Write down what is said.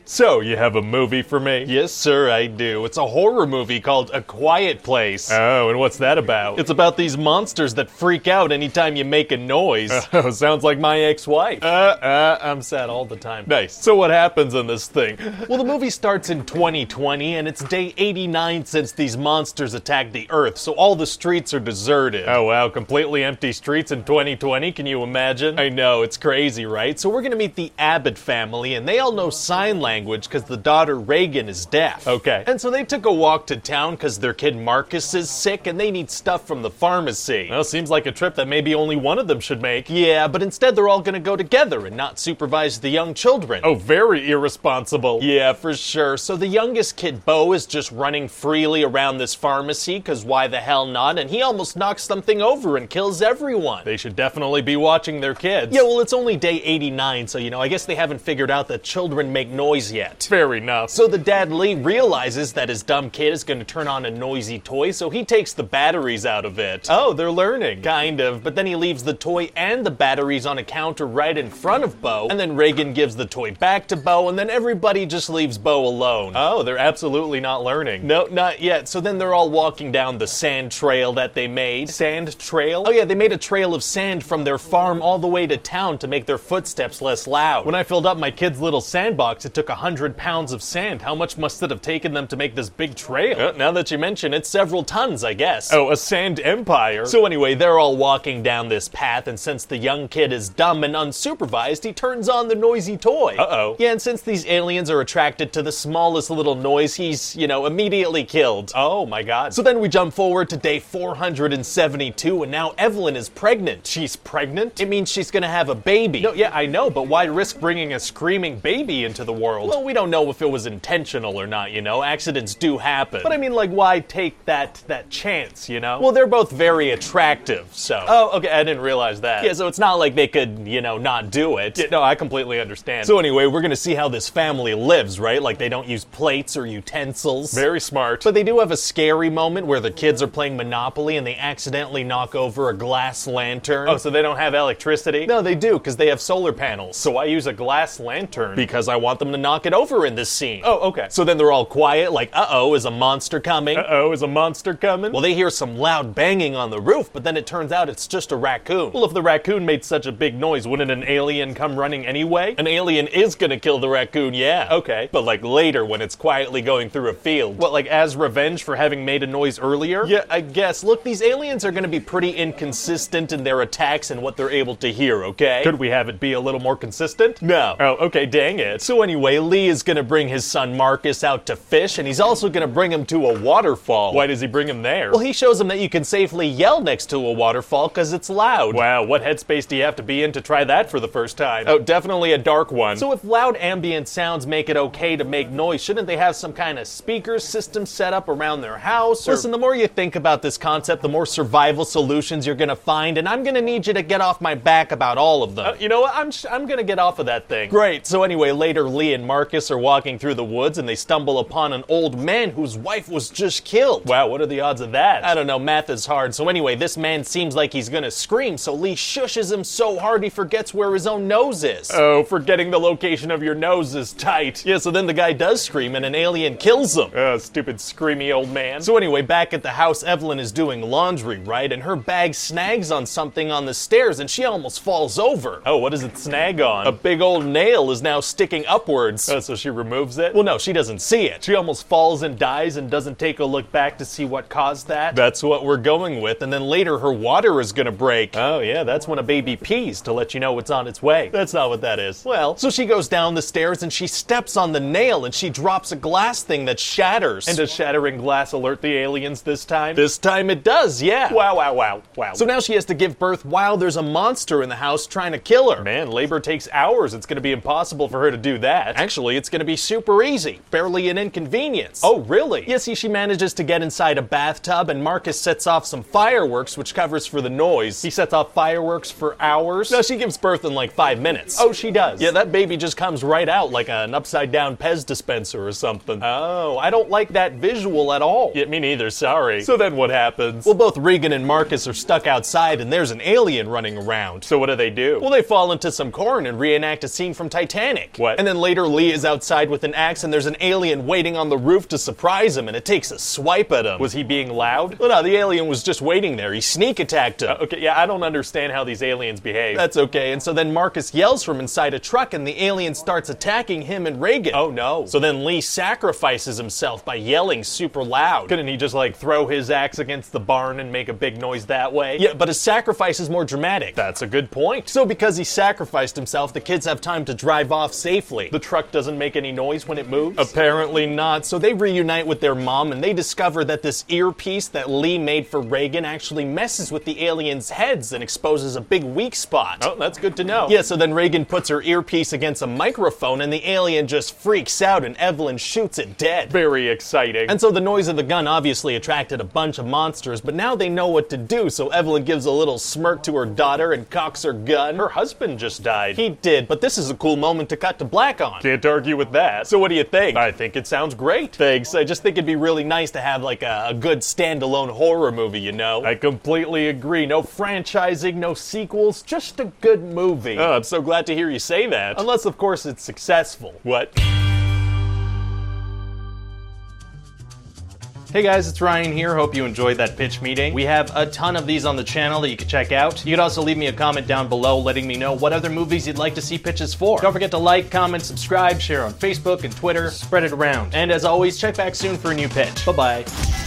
So, you have a movie for me? Yes, sir, I do. It's a horror movie called A Quiet Place. Oh, and what's that about? It's about these monsters that freak out anytime you make a noise. Oh, sounds like my ex-wife. I'm sad all the time. Nice. So what happens in this thing? Well, the movie starts in 2020, and it's day 89 since these monsters attacked the Earth, so all the streets are deserted. Oh, wow, completely empty streets in 2020, can you imagine? I know, it's crazy, right? So we're gonna meet the Abbott family, and they all know sign language because the daughter Reagan is deaf. Okay. And so they took a walk to town because their kid Marcus is sick and they need stuff from the pharmacy. Well, seems like a trip that maybe only one of them should make. Yeah, but instead they're all gonna go together and not supervise the young children. Oh, very irresponsible. Yeah, for sure. So the youngest kid, Bo, is just running freely around this pharmacy because why the hell not? And he almost knocks something over and kills everyone. They should definitely be watching their kids. Yeah, well, it's only day 89, so, I guess they haven't figured out that children make noise yet. Fair enough. So the dad, Lee, realizes that his dumb kid is going to turn on a noisy toy, so he takes the batteries out of it. Oh, they're learning. Kind of, but then he leaves the toy and the batteries on a counter right in front of Bo, and then Reagan gives the toy back to Bo, and then everybody just leaves Bo alone. Oh, they're absolutely not learning. No, not yet. So then they're all walking down the sand trail that they made. Sand trail? Oh yeah, they made a trail of sand from their farm all the way to town to make their footsteps less loud. When I filled up my kid's little sandbox, it took 100 pounds of sand. How much must it have taken them to make this big trail? Now that you mention it, several tons, I guess. Oh, a sand empire. So anyway, they're all walking down this path, and since the young kid is dumb and unsupervised, he turns on the noisy toy. Uh-oh. Yeah, and since these aliens are attracted to the smallest little noise, he's, immediately killed. Oh my god. So then we jump forward to day 472, and now Evelyn is pregnant. She's pregnant? It means she's gonna have a baby. No, yeah, I know, but why risk bringing a screaming baby into the world? Well, we don't know if it was intentional or not, Accidents do happen. But I mean, why take that chance, Well, they're both very attractive, so. Oh, okay, I didn't realize that. Yeah, so it's not like they could, not do it. Yeah, no, I completely understand. So anyway, we're gonna see how this family lives, right? Like they don't use plates or utensils. Very smart. But they do have a scary moment where the kids are playing Monopoly and they accidentally knock over a glass lantern. Oh, so they don't have electricity? No, they do, because they have solar panels. So I use a glass lantern? Because I want them to knock it over in this scene. Oh, okay. So then they're all quiet, like, uh-oh, is a monster coming? Uh-oh, is a monster coming? Well, they hear some loud banging on the roof, but then it turns out it's just a raccoon. Well, if the raccoon made such a big noise, wouldn't an alien come running anyway? An alien is gonna kill the raccoon, yeah. Okay. But later when it's quietly going through a field. What, as revenge for having made a noise earlier? Yeah, I guess. Look, these aliens are gonna be pretty inconsistent in their attacks and what they're able to hear, okay? Could we have it be a little more consistent? No. Oh, okay, dang it. So anyway, Lee is gonna bring his son Marcus out to fish, and he's also gonna bring him to a waterfall. Why does he bring him there? Well, he shows him that you can safely yell next to a waterfall because it's loud. Wow, what headspace do you have to be in to try that for the first time? Oh, definitely a dark one. So if loud ambient sounds make it okay to make noise, shouldn't they have some kind of speaker system set up around their house? Listen, the more you think about this concept, the more survival solutions you're gonna find, and I'm gonna need you to get off my back about all of them. You know what? I'm gonna get off of that thing. Great. So anyway, later Lee and Marcus are walking through the woods, and they stumble upon an old man whose wife was just killed. Wow, what are the odds of that? I don't know, math is hard. So anyway, this man seems like he's gonna scream, so Lee shushes him so hard he forgets where his own nose is. Oh, forgetting the location of your nose is tight. Yeah, so then the guy does scream and an alien kills him. Oh, stupid screamy old man. So anyway, back at the house, Evelyn is doing laundry, right? And her bag snags on something on the stairs and she almost falls over. Oh, what does it snag on? A big old nail is now sticking upwards. Oh, so she removes it? Well, no, she doesn't see it. She almost falls and dies and doesn't take a look back to see what caused that? That's what we're going with. And then later her water is gonna break. Oh yeah, that's when a baby pees to let you know it's on its way. That's not what that is. Well, so she goes down the stairs and she steps on the nail and she drops a glass thing that shatters. And does shattering glass alert the aliens this time? This time it does, yeah. Wow, wow, wow, wow. So now she has to give birth while there's a monster in the house trying to kill her. Man, labor takes hours. It's gonna be impossible for her to do that. Actually, it's gonna be super easy. Barely an inconvenience. Oh, really? Yeah, see, she manages to get inside a bathtub and Marcus sets off some fireworks, which covers for the noise. He sets off fireworks for hours? No, she gives birth in 5 minutes. Oh, she does? Yeah, that baby just comes right out like an upside-down Pez dispenser or something. Oh, I don't like that visual at all. Yeah, me neither, sorry. So then what happens? Well, both Regan and Marcus are stuck outside and there's an alien running around. So what do? Well, they fall into some corn and reenact a scene from Titanic. What? And then later Lee is outside with an axe and there's an alien waiting on the roof to surprise him and it takes a swipe at him. Was he being loud? Well, no, the alien was just waiting there. He sneak attacked him. Okay, yeah, I don't understand how these aliens behave. That's okay. And so then Marcus yells from inside a truck and the alien starts attacking him and Reagan. Oh no. So then Lee sacrifices himself by yelling super loud. Couldn't he just like throw his axe against the barn and make a big noise that way? Yeah, but his sacrifice is more dramatic. That's a good point. So because he sacrificed himself, the kids have time to drive off safely. The truck doesn't make any noise when it moves? Apparently not. So they reunite with their mom and they discover that this earpiece that Lee made for Reagan actually messes with the aliens' heads and exposes a big weak spot. Oh, that's good to know. Yeah, so then Reagan puts her earpiece against a microphone and the alien just freaks out and Evelyn shoots it dead. Very exciting. And so the noise of the gun obviously attracted a bunch of monsters, but now they know what to do, so Evelyn gives a little smirk to her daughter and cocks her gun. Her husband just died. He did, but this is a cool moment to cut to black on. Can't argue with that. So what do you think? I think it sounds great. Thanks. I just think it'd be really nice to have like a good standalone horror movie, you know? I completely agree. No franchising, no sequels, just a good movie. Oh, I'm so glad to hear you say that. Unless, of course, it's successful. What? Hey guys, it's Ryan here. Hope you enjoyed that pitch meeting. We have a ton of these on the channel that you can check out. You can also leave me a comment down below letting me know what other movies you'd like to see pitches for. Don't forget to like, comment, subscribe, share on Facebook and Twitter, spread it around. And as always, check back soon for a new pitch. Bye-bye.